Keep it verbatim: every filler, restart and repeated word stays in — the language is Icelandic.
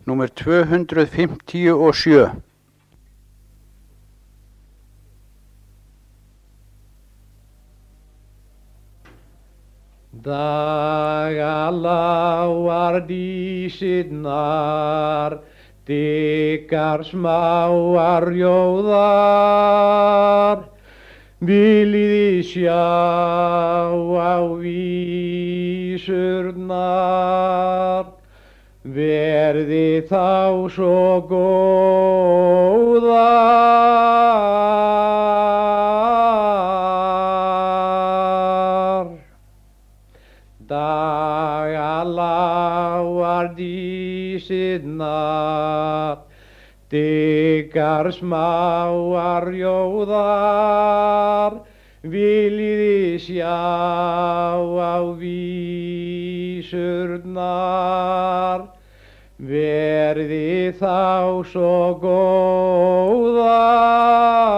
númer tvö hundruð fimmtíu og sjö. Dagaláar dísirnar, diggar smáar rjóðar, viljiði sjá á vísurnar, verði þá svo góðar. Dagaláar dísirnar, diggar smáar rjóðar, viljiði sjá á vísurnar, verði þá svo góðar.